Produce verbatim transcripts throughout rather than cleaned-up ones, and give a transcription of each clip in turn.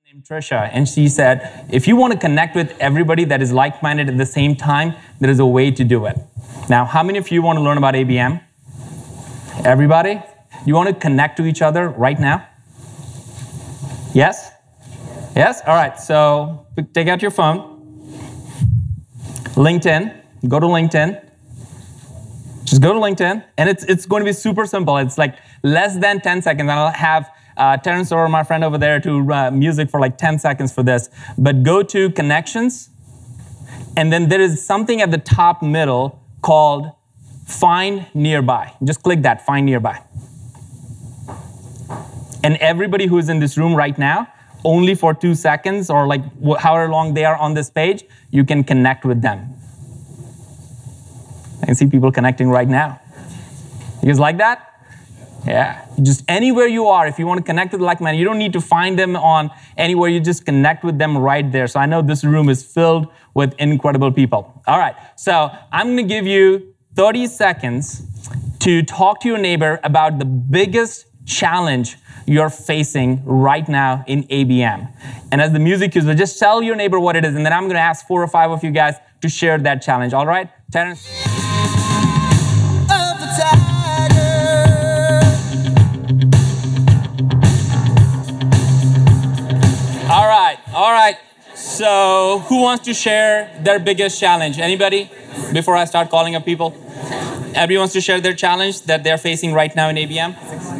named Trisha, and she said, if you want to connect with everybody that is like-minded at the same time, there is a way to do it. Now, how many of you want to learn about A B M? Everybody? You want to connect to each other right now? Yes? Yes? All right, so take out your phone. LinkedIn. Go to LinkedIn. Just go to LinkedIn, and it's it's going to be super simple. It's like less than ten seconds. I'll have uh, Terrence or my friend over there to uh, music for like ten seconds for this. But go to Connections, and then there is something at the top middle called Find Nearby. Just click that, Find Nearby. And everybody who is in this room right now, only for two seconds or like however long they are on this page, you can connect with them. I can see people connecting right now. You guys like that? Yeah. Just anywhere you are, if you want to connect with like-minded, you don't need to find them on anywhere. You just connect with them right there. So I know this room is filled with incredible people. All right. So I'm going to give you thirty seconds to talk to your neighbor about the biggest challenge you're facing right now in A B M. And as the music cues, just tell your neighbor what it is, and then I'm going to ask four or five of you guys to share that challenge. All right? Terrence? All right, all right. So who wants to share their biggest challenge? Anybody? Before I start calling up people? Everybody wants to share their challenge that they're facing right now in A B M?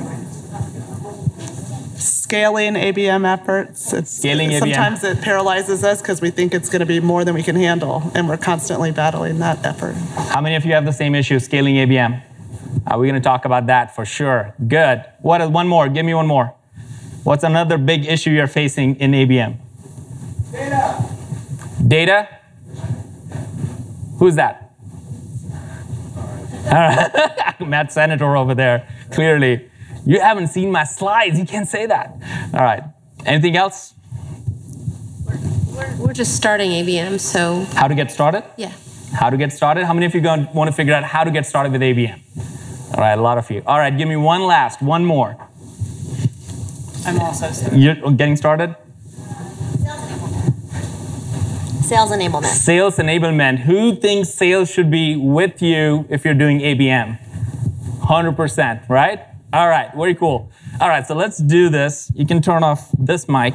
Scaling A B M efforts. It's, Scaling A B M. Sometimes it paralyzes us because we think it's going to be more than we can handle, and we're constantly battling that effort. How many of you have the same issue, scaling A B M? Are we going to talk about that for sure? Good. What is one more? Give me one more. What's another big issue you're facing in A B M? Data. Data? Who's that? All right. Matt Senator over there, clearly. You haven't seen my slides. You can't say that. All right. Anything else? We're, we're just starting A B M, so... How to get started? Yeah. How to get started? How many of you going want to figure out how to get started with A B M? All right, a lot of you. All right, give me one last, one more. I'm also... You're getting started? Sales enablement. Sales enablement. Who thinks sales should be with you if you're doing A B M? one hundred percent, right? All right, very cool. All right, so let's do this. You can turn off this mic.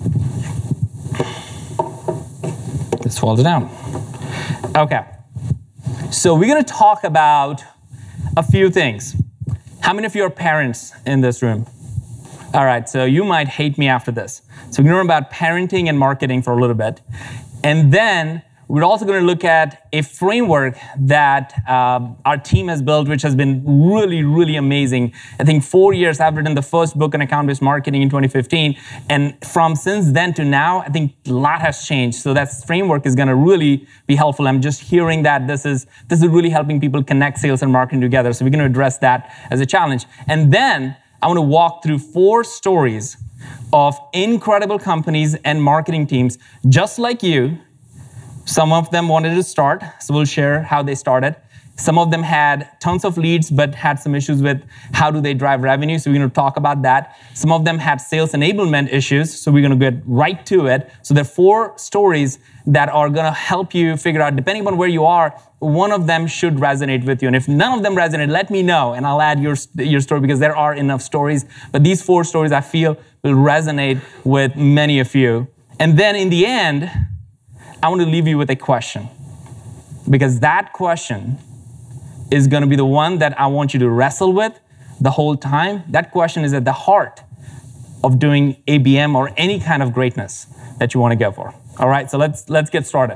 Just fold it down. Okay. So we're going to talk about a few things. How many of you are parents in this room? All right, so you might hate me after this. So we're going to learn about parenting and marketing for a little bit. And then we're also going to look at a framework that uh, our team has built, which has been really, really amazing. I think four years, I've written the first book on account-based marketing in twenty fifteen. And from since then to now, I think a lot has changed. So that framework is going to really be helpful. I'm just hearing that this is, this is really helping people connect sales and marketing together. So we're going to address that as a challenge. And then I want to walk through four stories of incredible companies and marketing teams, just like you. Some of them wanted to start, so we'll share how they started. Some of them had tons of leads, but had some issues with how do they drive revenue, so we're going to talk about that. Some of them had sales enablement issues, so we're going to get right to it. So there are four stories that are going to help you figure out, depending on where you are, one of them should resonate with you. And if none of them resonate, let me know, and I'll add your, your story, because there are enough stories. But these four stories, I feel, will resonate with many of you. And then in the end, I want to leave you with a question, because that question is going to be the one that I want you to wrestle with the whole time. That question is at the heart of doing A B M or any kind of greatness that you want to go for. All right, so let's let's get started.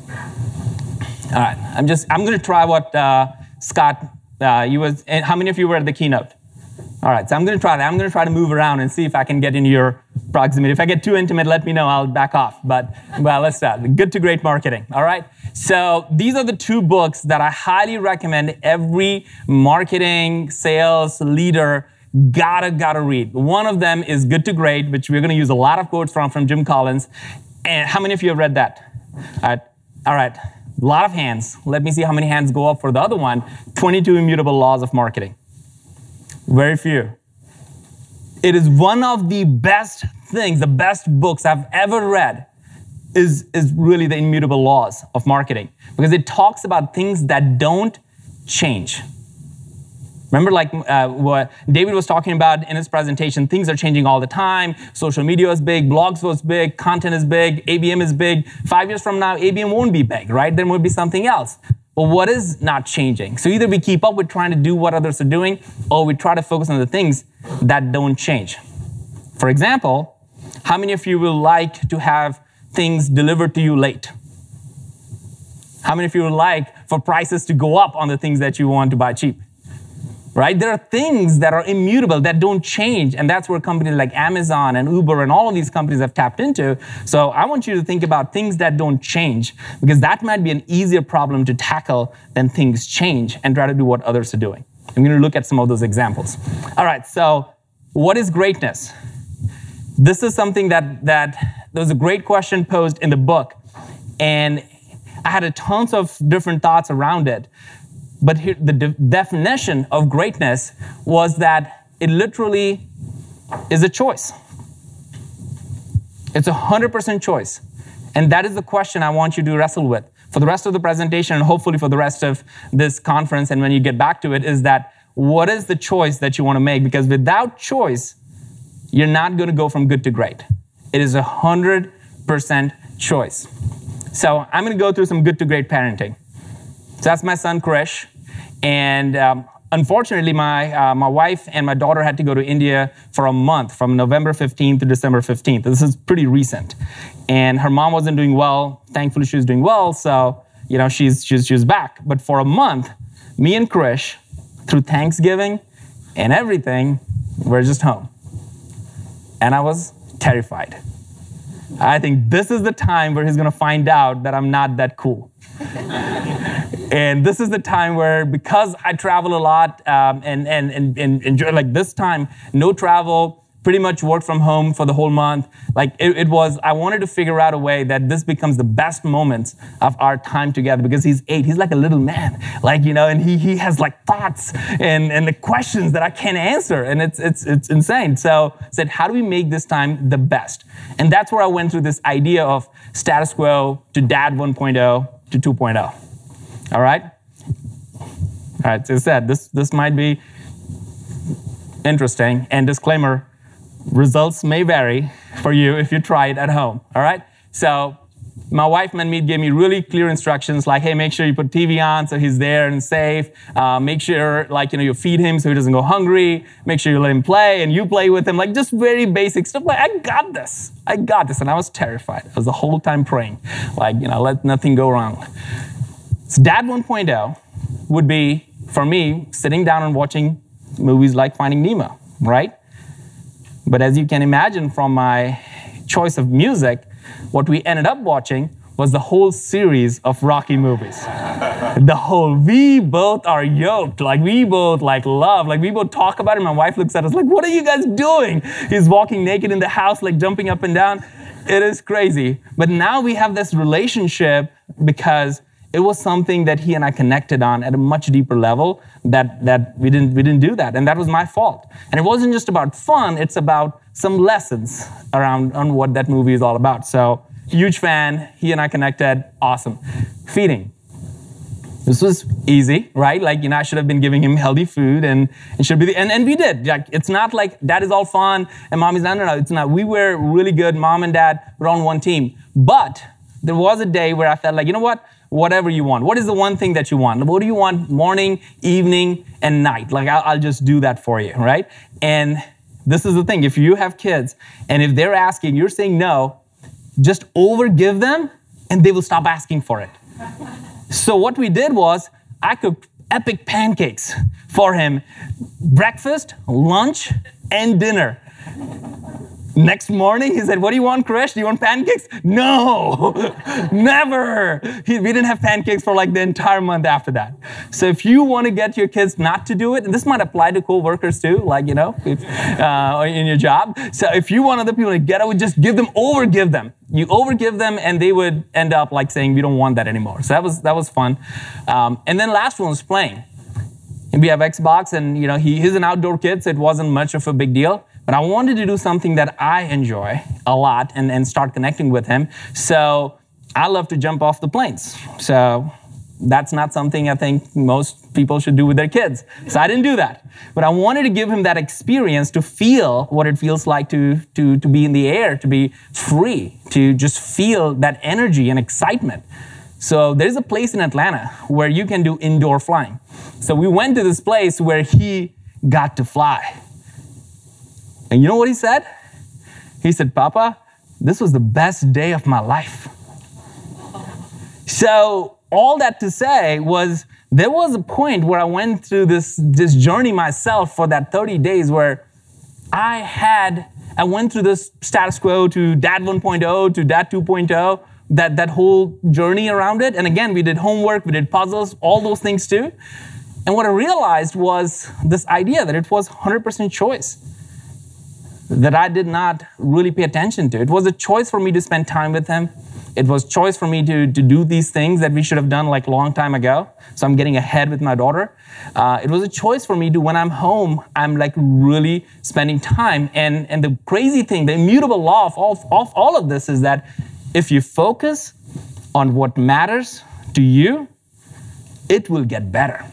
All right, I'm just I'm going to try what uh, Scott. Uh, you was. How many of you were at the keynote? All right, so I'm going to try that. I'm going to try to move around and see if I can get in your proximity. If I get too intimate, let me know. I'll back off. But, well, let's start. Good to Great Marketing, all right? So these are the two books that I highly recommend every marketing, sales leader gotta, gotta read. One of them is Good to Great, which we're going to use a lot of quotes from, from Jim Collins. And how many of you have read that? All right, all right. A lot of hands. Let me see how many hands go up for the other one. twenty-two Immutable Laws of Marketing. Very few. It is one of the best things, the best books I've ever read is, is really The Immutable Laws of Marketing, because it talks about things that don't change. Remember, like uh, what David was talking about in his presentation, things are changing all the time. Social media is big, blogs was big, content is big, A B M is big. Five years from now, A B M won't be big, right? There will be something else. But what is not changing? So either we keep up with trying to do what others are doing, or we try to focus on the things that don't change. For example, how many of you will like to have things delivered to you late? How many of you would like for prices to go up on the things that you want to buy cheap? Right? There are things that are immutable, that don't change, and that's where companies like Amazon and Uber and all of these companies have tapped into. So I want you to think about things that don't change, because that might be an easier problem to tackle than things change, and try to do what others are doing. I'm going to look at some of those examples. All right, so what is greatness? This is something that, that there was a great question posed in the book, and I had a tons of different thoughts around it. But here, the de- definition of greatness was that it literally is a choice. It's a one hundred percent choice. And that is the question I want you to wrestle with for the rest of the presentation, and hopefully for the rest of this conference, and when you get back to it, is that what is the choice that you want to make? Because without choice, you're not going to go from good to great. It is a one hundred percent choice. So I'm going to go through some good to great parenting. So that's my son, Krish. And um, unfortunately, my uh, my wife and my daughter had to go to India for a month, from November fifteenth to December fifteenth. This is pretty recent. And her mom wasn't doing well. Thankfully, she was doing well, so you know she's she's she's back. But for a month, me and Krish, through Thanksgiving and everything, we're just home. And I was terrified. I think this is the time where he's going to find out that I'm not that cool. And this is the time where, because I travel a lot um, and, and, and, and enjoy, like this time, no travel, pretty much work from home for the whole month. Like it, it was, I wanted to figure out a way that this becomes the best moments of our time together, because he's eight. He's like a little man, like, you know, and he he has like thoughts and, and the questions that I can't answer. And it's, it's, it's insane. So I said, how do we make this time the best? And that's where I went through this idea of status quo to dad one point oh to two point oh. All right? All right, so as I said, this, this might be interesting. And disclaimer, results may vary for you if you try it at home. All right? So my wife, Manmeet, gave me really clear instructions, like, hey, make sure you put T V on so he's there and safe. Uh, make sure, like, you know, you feed him so he doesn't go hungry. Make sure you let him play and you play with him. Like, just very basic stuff. Like, I got this. I got this. And I was terrified. I was the whole time praying, like, you know, let nothing go wrong. So Dad one point oh would be, for me, sitting down and watching movies like Finding Nemo, right? But as you can imagine from my choice of music, what we ended up watching was the whole series of Rocky movies. The whole, we both are yoked. Like, we both, like, love. Like, we both talk about it. My wife looks at us like, what are you guys doing? He's walking naked in the house, like, jumping up and down. It is crazy. But now we have this relationship because it was something that he and I connected on at a much deeper level that, that we didn't we didn't do that. And that was my fault. And it wasn't just about fun, it's about some lessons around on what that movie is all about. So, huge fan, he and I connected, awesome. Feeding. This was easy, right? Like, you know, I should have been giving him healthy food, and it should be, the, and, and we did. Like, it's not like dad is all fun and mom is not, no, no, it's not. We were really good, mom and dad were on one team. But there was a day where I felt like, you know what? Whatever you want. What is the one thing that you want? What do you want morning, evening, and night? Like, I'll, I'll just do that for you, right? And this is the thing. If you have kids, and if they're asking, you're saying no, just overgive them, and they will stop asking for it. So what we did was, I cooked epic pancakes for him. Breakfast, lunch, and dinner. Next morning, he said, what do you want, Krish? Do you want pancakes? No, never. He, we didn't have pancakes for like the entire month after that. So if you want to get your kids not to do it, and this might apply to co-workers too, like, you know, if, uh, in your job. So if you want other people to get out, just give them, overgive them. You overgive them, and they would end up like saying, we don't want that anymore. So that was, that was fun. Um, and then last one was playing. And we have Xbox, and you know he, he's an outdoor kid, so it wasn't much of a big deal. but I wanted to do something that I enjoy a lot and, and start connecting with him. So I love to jump off the planes. So that's not something I think most people should do with their kids. So I didn't do that. But I wanted to give him that experience to feel what it feels like to, to, to be in the air, to be free, to just feel that energy and excitement. So there's a place in Atlanta where you can do indoor flying. So we went to this place where he got to fly. And you know what he said? He said, Papa, this was the best day of my life. So all that to say was there was a point where I went through this, this journey myself for that thirty days where I had, I went through this status quo to Dad one point oh to Dad two point oh, that, that whole journey around it. And again, we did homework, we did puzzles, all those things too. And what I realized was this idea that it was one hundred percent choice that I did not really pay attention to. It was a choice for me to spend time with him. It was choice for me to, to do these things that we should have done like long time ago. So I'm getting ahead with my daughter. Uh, it was a choice for me to, when I'm home, I'm like really spending time. And, and the crazy thing, the immutable law of all, of all of this is that if you focus on what matters to you, it will get better.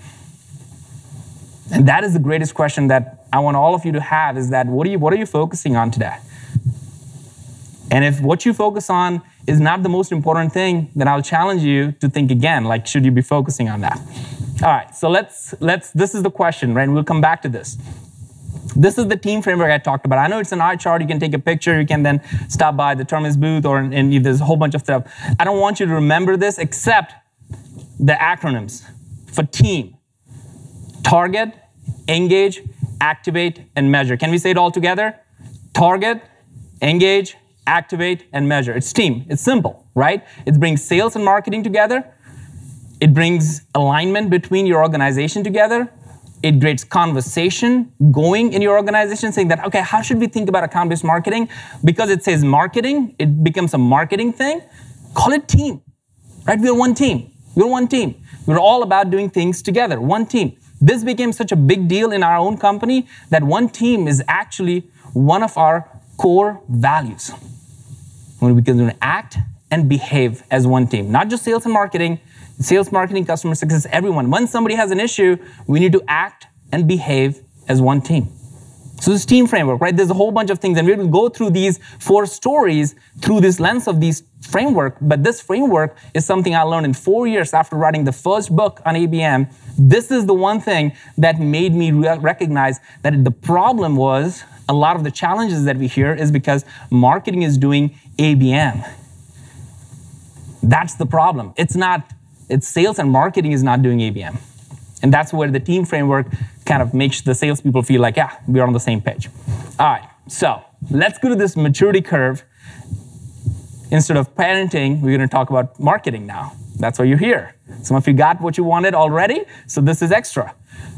And that is the greatest question that I want all of you to have is that what are you, what are you focusing on today? And if what you focus on is not the most important thing, then I'll challenge you to think again, like, should you be focusing on that? All right, so let's, let's, this is the question, right? And we'll come back to this. This is the team framework I talked about. I know it's an eye chart. You can take a picture. You can then stop by the Terminus booth or and there's a whole bunch of stuff. I don't want you to remember this except the acronyms for team. Target, engage, activate, and measure. Can we say it all together? Target, engage, activate, and measure. It's team. It's simple, right? It brings sales and marketing together. It brings alignment between your organization together. It creates conversation going in your organization saying that, okay, how should we think about account-based marketing? Because it says marketing, it becomes a marketing thing. Call it team, right? We're one team. We're one team. We're all about doing things together, one team. This became such a big deal in our own company that one team is actually one of our core values. When we can act and behave as one team, not just sales and marketing, sales, marketing, customer success, everyone. When somebody has an issue, we need to act and behave as one team. So this team framework, right? There's a whole bunch of things, and we will go through these four stories through this lens of these framework. But this framework is something I learned in four years after writing the first book on A B M. This is the one thing that made me re- recognize that the problem was a lot of the challenges that we hear is because marketing is doing A B M. That's the problem. It's not, it's sales and marketing is not doing A B M. And that's where the team framework kind of makes the salespeople feel like, yeah, we're on the same page. All right, so let's go to this maturity curve. Instead of parenting, we're going to talk about marketing now. That's why you're here. Some of you got what you wanted already, so this is extra.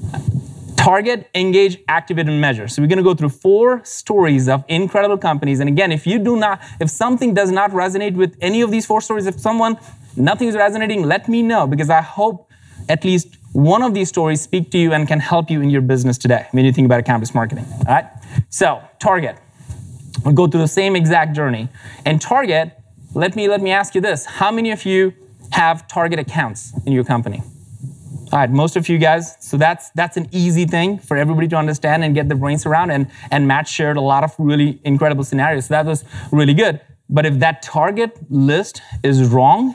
Target, engage, activate, and measure. So we're going to go through four stories of incredible companies. And again, if you do not, if something does not resonate with any of these four stories, if someone, nothing is resonating, let me know, because I hope at least one of these stories speak to you and can help you in your business today when you think about account-based marketing. All right? So, Target. We'll go through the same exact journey. And Target, let me, let me ask you this. How many of you have Target accounts in your company? All right, most of you guys. So that's that's an easy thing for everybody to understand and get their brains around. And, and Matt shared a lot of really incredible scenarios. So that was really good. But if that Target list is wrong,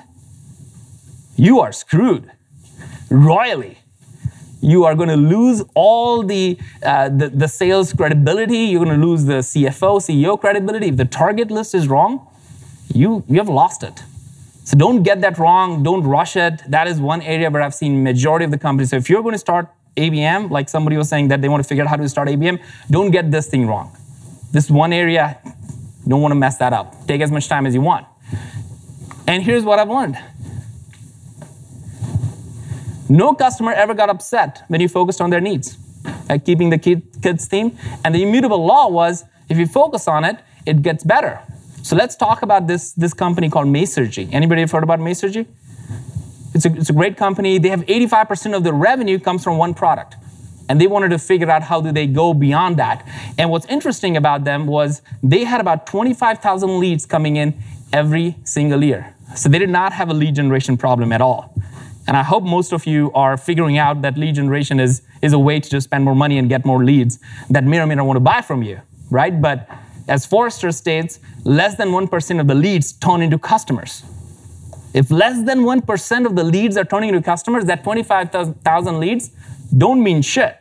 you are screwed royally. You are going to lose all the, uh, the, the sales credibility. You're going to lose the C F O, C E O credibility. If the Target list is wrong, you, you have lost it. So don't get that wrong. Don't rush it. That is one area where I've seen majority of the companies. So if you're going to start A B M, like somebody was saying that they want to figure out how to start A B M, don't get this thing wrong. This one area, you don't want to mess that up. Take as much time as you want. And here's what I've learned. No customer ever got upset when you focused on their needs, like keeping the kid, kids theme. And the immutable law was, if you focus on it, it gets better. So let's talk about this, this company called Masergy. Anybody have heard about Masergy? It's a, it's a great company. They have eighty-five percent of their revenue comes from one product. And they wanted to figure out how do they go beyond that. And what's interesting about them was they had about twenty-five thousand leads coming in every single year. So they did not have a lead generation problem at all. And I hope most of you are figuring out that lead generation is, is a way to just spend more money and get more leads that may or may not want to buy from you, right? But as Forrester states, less than one percent of the leads turn into customers. If less than one percent of the leads are turning into customers, that twenty-five thousand leads don't mean shit,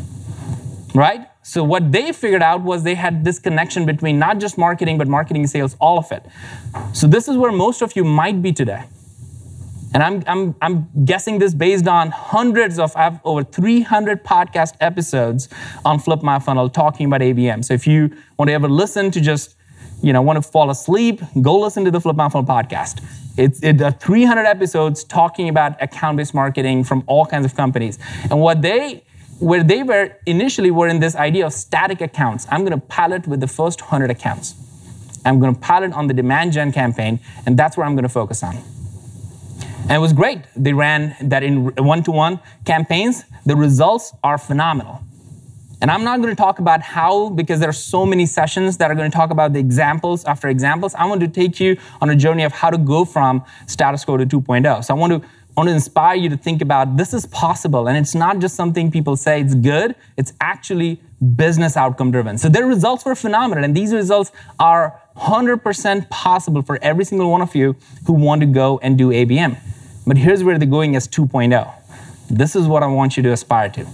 right? So what they figured out was they had this connection between not just marketing, but marketing and sales, all of it. So this is where most of you might be today. And I'm, I'm, I'm guessing this based on hundreds of, I have over three hundred podcast episodes on Flip My Funnel talking about A B M. So if you want to ever listen to just, you know, want to fall asleep, go listen to the Flip My Funnel podcast. It's it, uh, three hundred episodes talking about account-based marketing from all kinds of companies. And what they, where they were initially were in this idea of static accounts. I'm going to pilot with the first one hundred accounts. I'm going to pilot on the demand gen campaign, and that's where I'm going to focus on. And it was great. They ran that in one-to-one campaigns. The results are phenomenal. And I'm not going to talk about how, because there are so many sessions that are going to talk about the examples after examples. I want to take you on a journey of how to go from status quo to two point oh. So I want to, I want to inspire you to think about this is possible. And it's not just something people say it's good. It's actually business outcome driven. So their results were phenomenal. And these results are one hundred percent possible for every single one of you who want to go and do A B M. But here's where they're going as two point oh. This is what I want you to aspire to.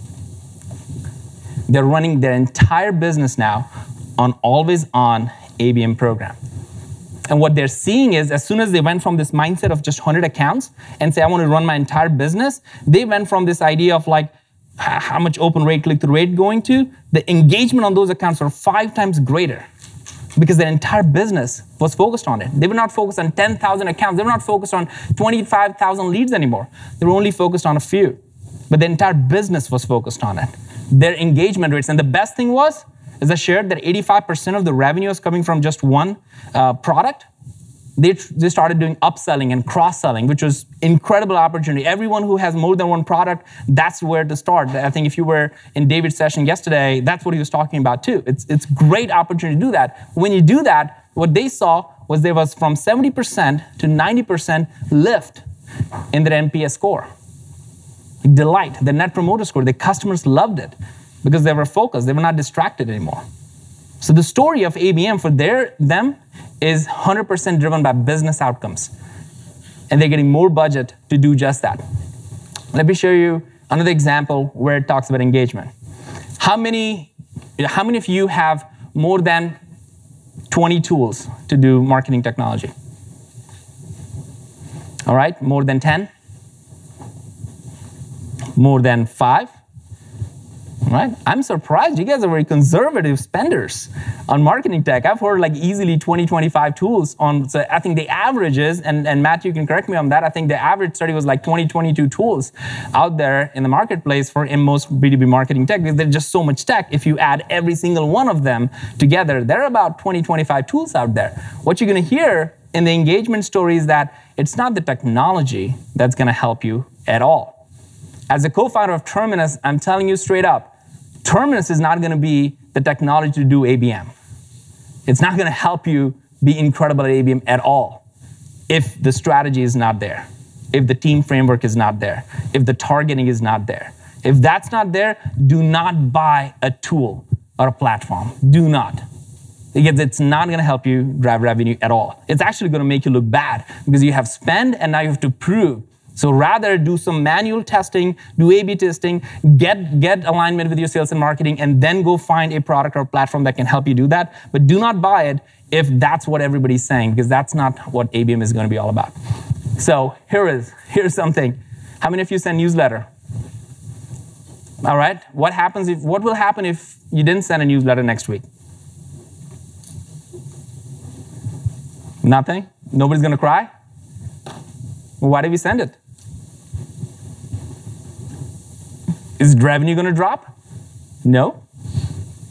They're running their entire business now on always on A B M program. And what they're seeing is as soon as they went from this mindset of just one hundred accounts and say, I want to run my entire business, they went from this idea of like, how much open rate, click-through rate going to, the engagement on those accounts are five times greater because their entire business was focused on it. They were not focused on ten thousand accounts. They were not focused on twenty-five thousand leads anymore. They were only focused on a few. But the entire business was focused on it. Their engagement rates, and the best thing was, as I shared, that eighty-five percent of the revenue is coming from just one uh, product. They, they started doing upselling and cross-selling, which was incredible opportunity. Everyone who has more than one product, that's where to start. I think if you were in David's session yesterday, that's what he was talking about too. It's it's great opportunity to do that. When you do that, what they saw was there was from seventy percent to ninety percent lift in their N P S score. Delight, the net promoter score. The customers loved it because they were focused. They were not distracted anymore. So the story of A B M for their them is one hundred percent driven by business outcomes. And they're getting more budget to do just that. Let me show you another example where it talks about engagement. How many, how many of you have more than twenty tools to do marketing technology? All right, more than ten? More than five? Right? I'm surprised. You guys are very conservative spenders on marketing tech. I've heard like easily twenty, twenty-five tools on, so I think the average is, and, and Matt, you can correct me on that, I think the average study was like twenty, twenty-two tools out there in the marketplace for in most B two B marketing tech because there's just so much tech. If you add every single one of them together, there are about twenty, twenty-five tools out there. What you're going to hear in the engagement story is that it's not the technology that's going to help you at all. As a co-founder of Terminus, I'm telling you straight up, Terminus is not going to be the technology to do A B M. It's not going to help you be incredible at A B M at all if the strategy is not there, if the team framework is not there, if the targeting is not there. If that's not there, do not buy a tool or a platform. Do not. Because it's not going to help you drive revenue at all. It's actually going to make you look bad because you have spend and now you have to prove. So rather do some manual testing, do A B testing, get, get alignment with your sales and marketing, and then go find a product or platform that can help you do that. But do not buy it if that's what everybody's saying, because that's not what A B M is going to be all about. So here is, here's something. How many of you send newsletter? All right. What happens if, what will happen if you didn't send a newsletter next week? Nothing? Nobody's going to cry? Well, why did we send it? Is revenue going to drop? No.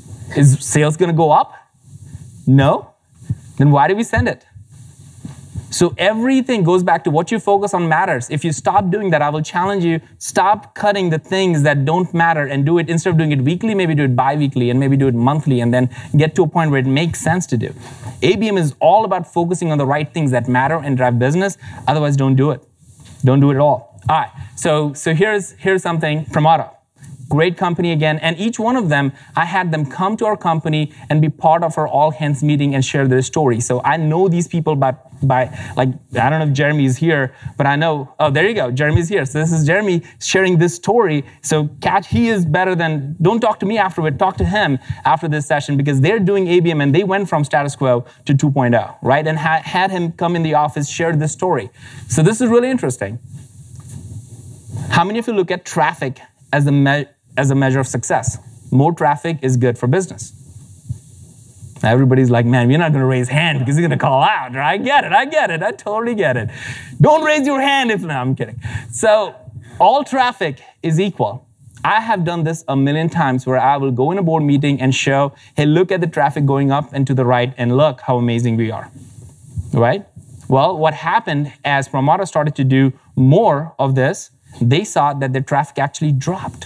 Is sales going to go up? No. Then why did we send it? So everything goes back to what you focus on matters. If you stop doing that, I will challenge you, stop cutting the things that don't matter and do it, instead of doing it weekly, maybe do it bi-weekly and maybe do it monthly and then get to a point where it makes sense to do. A B M is all about focusing on the right things that matter and drive business. Otherwise, don't do it. Don't do it at all. All right, so, so here's, here's something from Otto. Great company again, and each one of them, I had them come to our company and be part of our all hands meeting and share their story. So I know these people by, by like, I don't know if Jeremy is here, but I know, oh, there you go, Jeremy's here. So this is Jeremy sharing this story. So catch, he is better than, don't talk to me afterward, talk to him after this session, because they're doing A B M and they went from status quo to two point oh, right? And ha- had him come in the office, share this story. So this is really interesting. How many of you look at traffic as a me- as a measure of success? More traffic is good for business. Everybody's like, man, you're not going to raise hand because you're going to call out. I get it. I get it. I totally get it. Don't raise your hand if, no, I'm kidding. So all traffic is equal. I have done this a million times where I will go in a board meeting and show, hey, look at the traffic going up and to the right and look how amazing we are, right? Well, what happened as Promata started to do more of this, they saw that the traffic actually dropped.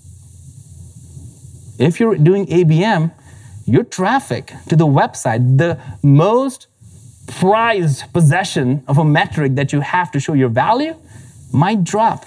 If you're doing A B M, your traffic to the website, the most prized possession of a metric that you have to show your value, might drop.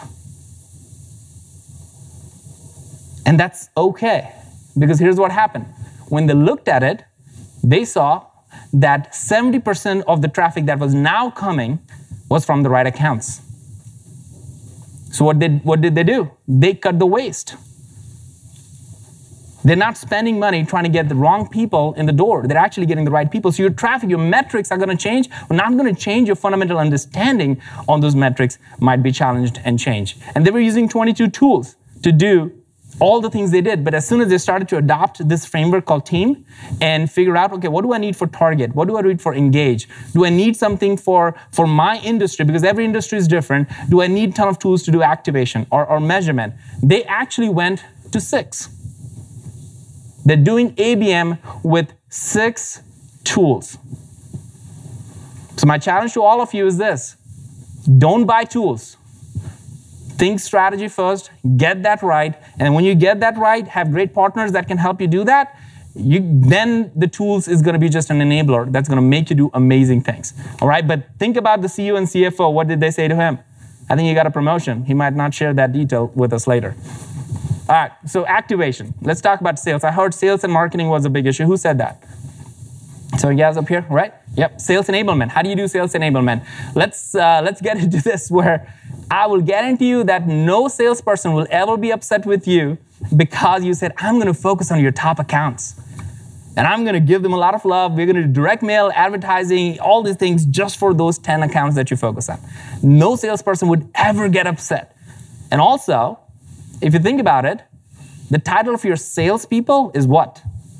And that's okay, because here's what happened. When they looked at it, they saw that seventy percent of the traffic that was now coming was from the right accounts. So what did, what did they do? They cut the waste. They're not spending money trying to get the wrong people in the door. They're actually getting the right people. So your traffic, your metrics are going to change. We're not going to change. Your fundamental understanding on those metrics might be challenged and change. And they were using twenty-two tools to do all the things they did. But as soon as they started to adopt this framework called Team and figure out, okay, what do I need for Target? What do I need for Engage? Do I need something for, for my industry? Because every industry is different. Do I need a ton of tools to do activation or, or measurement? They actually went to six. They're doing A B M with six tools. So my challenge to all of you is this. Don't buy tools. Think strategy first, get that right, and when you get that right, have great partners that can help you do that, you, then the tools is going to be just an enabler that's going to make you do amazing things. All right, but think about the C E O and C F O. What did they say to him? I think he got a promotion. He might not share that detail with us later. All right, so activation. Let's talk about sales. I heard sales and marketing was a big issue. Who said that? So you guys up here, right? Yep, sales enablement. How do you do sales enablement? Let's, uh, let's get into this where I will guarantee you that no salesperson will ever be upset with you because you said, I'm going to focus on your top accounts. And I'm going to give them a lot of love. We're going to do direct mail, advertising, all these things just for those ten accounts that you focus on. No salesperson would ever get upset. And also, if you think about it, the title of your salespeople is what?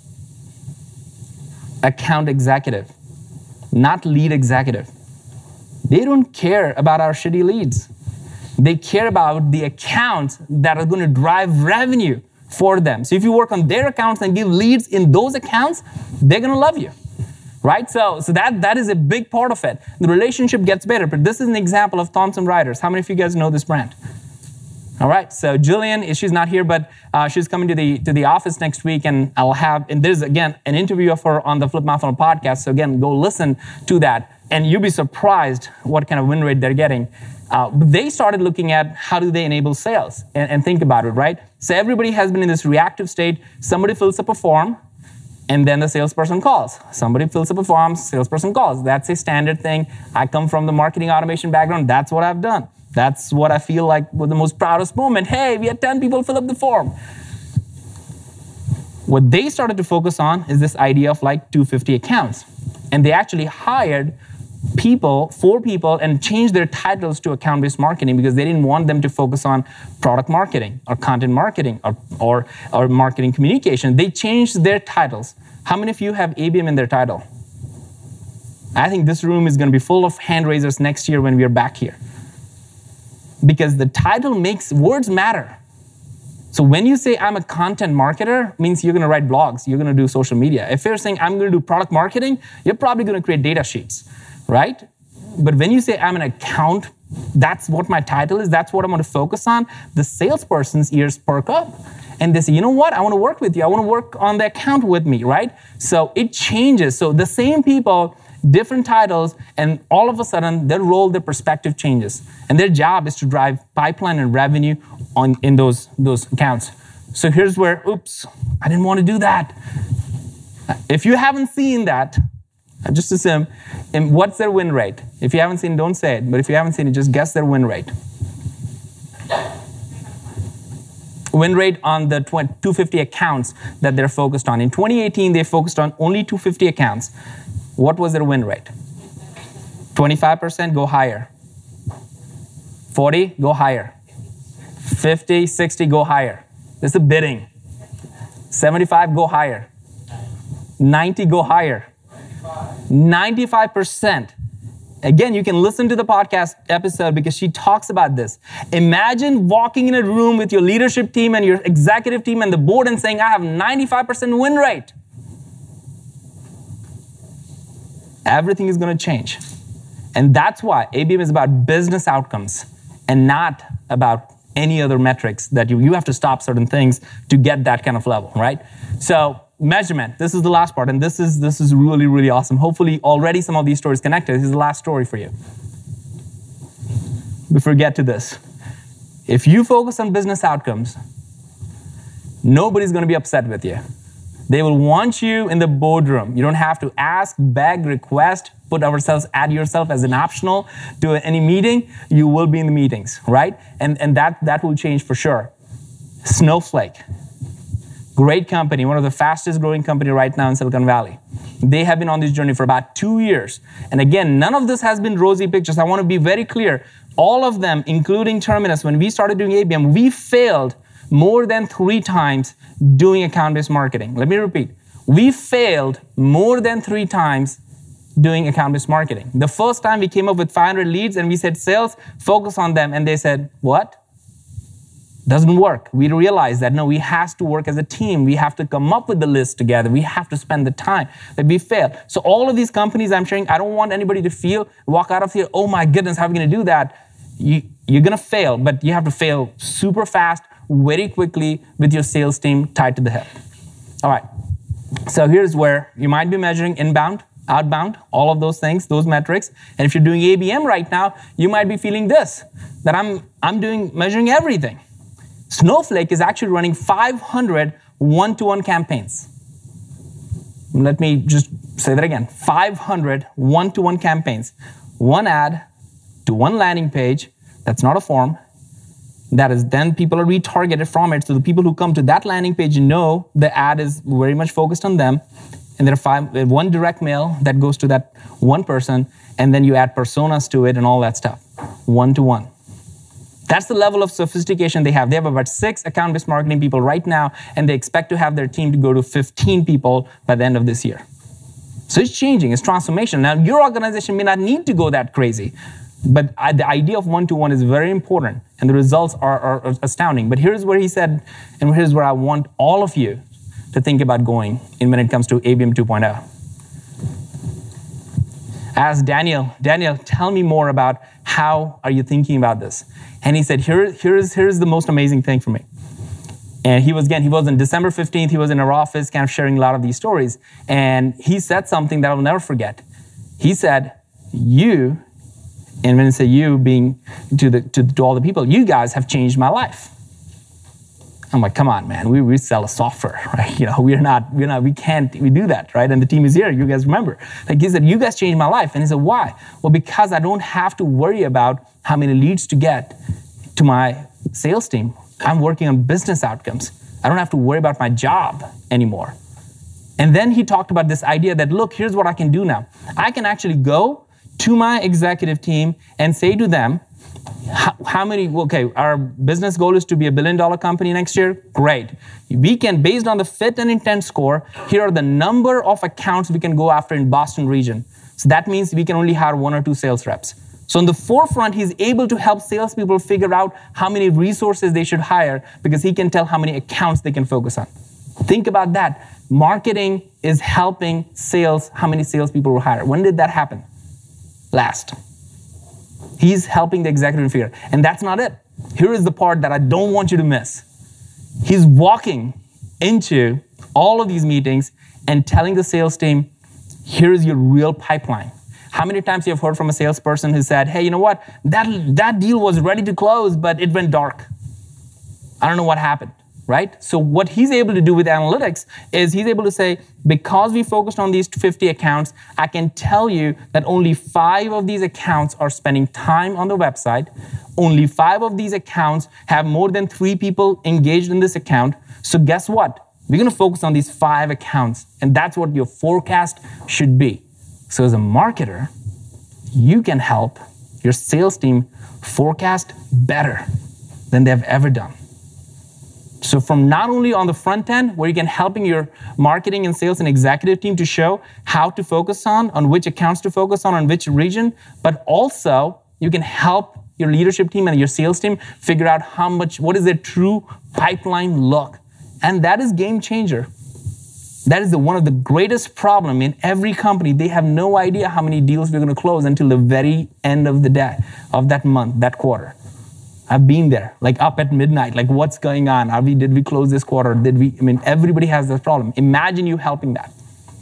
Account executive, not lead executive. They don't care about our shitty leads. They care about the accounts that are going to drive revenue for them. So if you work on their accounts and give leads in those accounts, they're going to love you, right? So, so that, that is a big part of it. The relationship gets better, but this is an example of Thomson Reuters. How many of you guys know this brand? All right, so Jillian, she's not here, but uh, she's coming to the to the office next week, and I'll have, and there's, again, an interview of her on the Flip My Funnel podcast, so again, go listen to that, and you'll be surprised what kind of win rate they're getting. Uh, they started looking at how do they enable sales, and, and think about it, right? So everybody has been in this reactive state. Somebody fills up a form, and then the salesperson calls. Somebody fills up a form, salesperson calls. That's a standard thing. I come from the marketing automation background. That's what I've done. That's what I feel like was the most proudest moment. Hey, we had ten people fill up the form. What they started to focus on is this idea of like two hundred fifty accounts. And they actually hired people, four people, and changed their titles to account-based marketing because they didn't want them to focus on product marketing or content marketing or, or, or marketing communication. They changed their titles. How many of you have A B M in their title? I think this room is going to be full of hand raisers next year when we are back here. Because the title makes, words matter. So when you say I'm a content marketer, means you're going to write blogs, you're going to do social media. If you're saying I'm going to do product marketing, you're probably going to create data sheets, right? But when you say I'm an account, that's what my title is, that's what I'm going to focus on, the salesperson's ears perk up. And they say, you know what, I want to work with you. I want to work on the account with me, right? So it changes. So the same people, different titles, and all of a sudden, their role, their perspective changes. And their job is to drive pipeline and revenue on in those, those accounts. So here's where, oops, I didn't want to do that. If you haven't seen that, just assume, and what's their win rate? If you haven't seen it, don't say it. But if you haven't seen it, just guess their win rate. Win rate on the two hundred fifty accounts that they're focused on. In twenty eighteen, they focused on only two hundred fifty accounts. What was their win rate? twenty-five percent, go higher. forty, go higher. fifty, sixty, go higher. This is bidding. seventy-five, go higher. ninety, go higher. ninety-five percent. Again, you can listen to the podcast episode because she talks about this. Imagine walking in a room with your leadership team and your executive team and the board and saying, I have ninety-five percent win rate. Everything is going to change. And that's why A B M is about business outcomes and not about any other metrics that you, you have to stop certain things to get that kind of level, right? So measurement, this is the last part, and this is this is really, really awesome. Hopefully already some of these stories connected. This is the last story for you. Before we get to this, if you focus on business outcomes, nobody's going to be upset with you. They will want you in the boardroom. You don't have to ask, beg, request, put ourselves, add yourself as an optional to any meeting. You will be in the meetings, right? And, and that, that will change for sure. Snowflake. Great company, one of the fastest growing company right now in Silicon Valley. They have been on this journey for about two years. And again, none of this has been rosy pictures. I want to be very clear. All of them, including Terminus, when we started doing A B M, we failed more than three times doing account-based marketing. Let me repeat. We failed more than three times doing account-based marketing. The first time we came up with five hundred leads and we said, sales, focus on them. And they said, what? Doesn't work. We realized that, no, we have to work as a team. We have to come up with the list together. We have to spend the time. That we failed. So all of these companies I'm sharing, I don't want anybody to feel, walk out of here, oh my goodness, how are we going to do that? You, you're going to fail, but you have to fail super fast, very quickly with your sales team tied to the hip. All right. So here's where you might be measuring inbound, outbound, all of those things, those metrics. And if you're doing A B M right now, you might be feeling this, that I'm, I'm doing measuring everything. Snowflake is actually running five hundred one-to-one campaigns. Let me just say that again. five hundred one-to-one campaigns. One ad to one landing page. That's not a form. That is then people are retargeted from it. So the people who come to that landing page know the ad is very much focused on them. And there are five, one direct mail that goes to that one person. And then you add personas to it and all that stuff. One-to-one. That's the level of sophistication they have. They have about six account-based marketing people right now, and they expect to have their team to go to fifteen people by the end of this year. So it's changing, it's transformation. Now, your organization may not need to go that crazy, but the idea of one-to-one is very important, and the results are, are astounding. But here's where he said, and here's where I want all of you to think about going in when it comes to A B M two point oh. Ask Daniel, Daniel, tell me more about how are you thinking about this? And he said, Here, here's, here's the most amazing thing for me. And he was, again, he was on December fifteenth, he was in our office kind of sharing a lot of these stories. And he said something that I'll never forget. He said, you, and when I say you, being to, the, to, to all the people, you guys have changed my life. I'm like, come on, man, we, we sell a software, right? You know, we're not, we're not, we can't, we do that, right? And the team is here, you guys remember. Like he said, you guys changed my life. And he said, why? Well, because I don't have to worry about how many leads to get to my sales team. I'm working on business outcomes. I don't have to worry about my job anymore. And then he talked about this idea that, look, here's what I can do now. I can actually go to my executive team and say to them, How, how many, okay, our business goal is to be a billion dollar company next year. Great. We can, based on the fit and intent score, here are the number of accounts we can go after in Boston region. So that means we can only hire one or two sales reps. So in the forefront, he's able to help salespeople figure out how many resources they should hire because he can tell how many accounts they can focus on. Think about that. Marketing is helping sales, how many salespeople will hire. When did that happen? Last. He's helping the executive figure. And that's not it. Here is the part that I don't want you to miss. He's walking into all of these meetings and telling the sales team, here is your real pipeline. How many times you have heard from a salesperson who said, hey, you know what? That, that deal was ready to close, but it went dark. I don't know what happened, right? So what he's able to do with analytics is he's able to say, because we focused on these fifty accounts, I can tell you that only five of these accounts are spending time on the website. Only five of these accounts have more than three people engaged in this account. So guess what? We're going to focus on these five accounts, and that's what your forecast should be. So as a marketer, you can help your sales team forecast better than they've ever done. So from not only on the front end, where you can helping your marketing and sales and executive team to show how to focus on, on which accounts to focus on, on which region, but also you can help your leadership team and your sales team figure out how much, what is their true pipeline look. And that is game changer. That is the, one of the greatest problem in every company. They have no idea how many deals we're going to close until the very end of the day, of that month, that quarter. I've been there, like up at midnight, like what's going on? Are we, did we close this quarter? Did we, I mean, everybody has this problem. Imagine you helping that.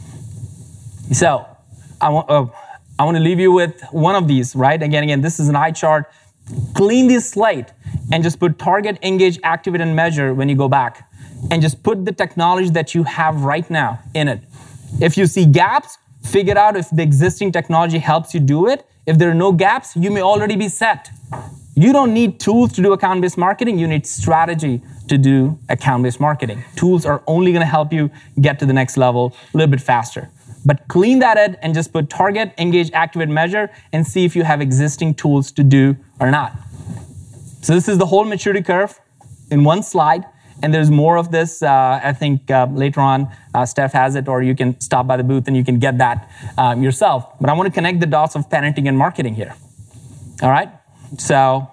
So I want, uh, I want to leave you with one of these, right? Again, again, this is an eye chart. Clean this slate and just put target, engage, activate, and measure when you go back. And just put the technology that you have right now in it. If you see gaps, figure out if the existing technology helps you do it. If there are no gaps, you may already be set. You don't need tools to do account-based marketing. You need strategy to do account-based marketing. Tools are only going to help you get to the next level a little bit faster. But clean that out and just put target, engage, activate, measure, and see if you have existing tools to do or not. So this is the whole maturity curve in one slide. And there's more of this, uh, I think uh, later on, uh, Steph has it, or you can stop by the booth and you can get that um, yourself. But I want to connect the dots of parenting and marketing here. All right? So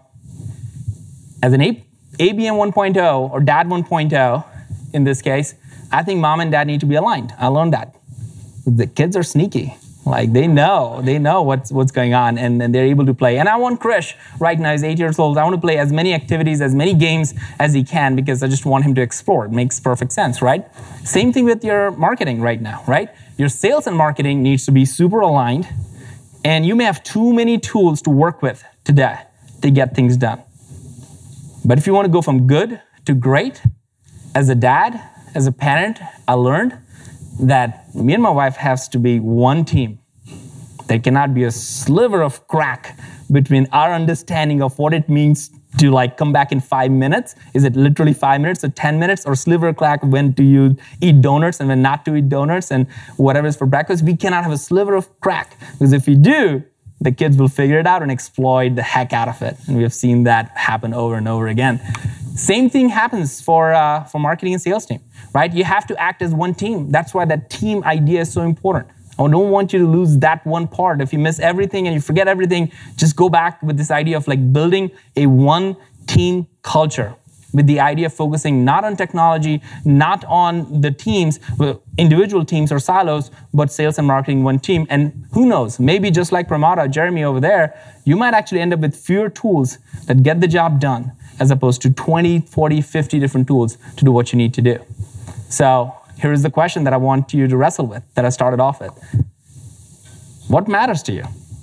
as an A B M one point oh or Dad one point oh in this case, I think mom and dad need to be aligned. I learned that. The kids are sneaky. Like they know, they know what's what's going on, and, and they're able to play. And I want Krish right now, he's eight years old. I want to play as many activities, as many games as he can, because I just want him to explore. It makes perfect sense, right? Same thing with your marketing right now, right? Your sales and marketing needs to be super aligned, and you may have too many tools to work with today to get things done. But if you want to go from good to great, as a dad, as a parent, I learned that me and my wife has to be one team. There cannot be a sliver of crack between our understanding of what it means to like come back in five minutes. Is it literally five minutes or ten minutes, or sliver of crack when to you eat donuts and when not to eat donuts and whatever is for breakfast? We cannot have a sliver of crack, because if we do, the kids will figure it out and exploit the heck out of it. And we have seen that happen over and over again. Same thing happens for uh, for marketing and sales team, right? You have to act as one team. That's why that team idea is so important. I don't want you to lose that one part. If you miss everything and you forget everything, just go back with this idea of like building a one team culture, with the idea of focusing not on technology, not on the teams, individual teams or silos, but sales and marketing one team. And who knows, maybe just like Pramada, Jeremy over there, you might actually end up with fewer tools that get the job done, as opposed to twenty, forty, fifty different tools to do what you need to do. So here is the question that I want you to wrestle with, that I started off with. What matters to you?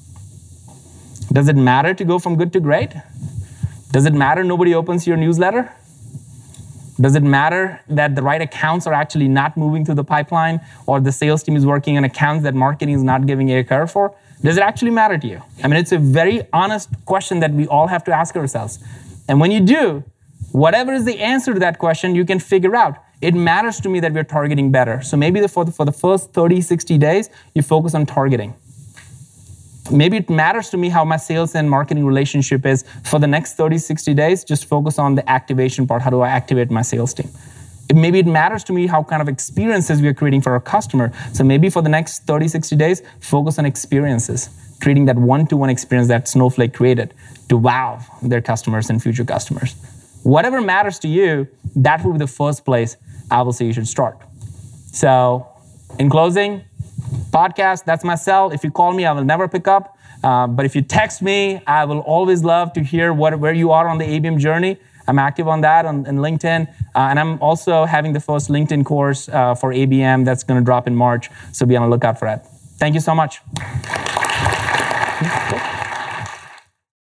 Does it matter to go from good to great? Does it matter nobody opens your newsletter? Does it matter that the right accounts are actually not moving through the pipeline, or the sales team is working on accounts that marketing is not giving a curve for? Does it actually matter to you? I mean, it's a very honest question that we all have to ask ourselves. And when you do, whatever is the answer to that question, you can figure out, it matters to me that we're targeting better. So maybe the, for, the, for the first thirty, sixty days, you focus on targeting. Maybe it matters to me how my sales and marketing relationship is. For the next thirty, sixty days, just focus on the activation part. How do I activate my sales team? It, maybe it matters to me how kind of experiences we are creating for our customer. So maybe for the next thirty, sixty days, focus on experiences, creating that one-to-one experience that Snowflake created to wow their customers and future customers. Whatever matters to you, that will be the first place I will say you should start. So in closing, podcast, that's my cell. If you call me, I will never pick up. Uh, but if you text me, I will always love to hear what, where you are on the A B M journey. I'm active on that on, on LinkedIn. Uh, and I'm also having the first LinkedIn course uh, for A B M that's going to drop in March. So be on the lookout for that. Thank you so much. Cool.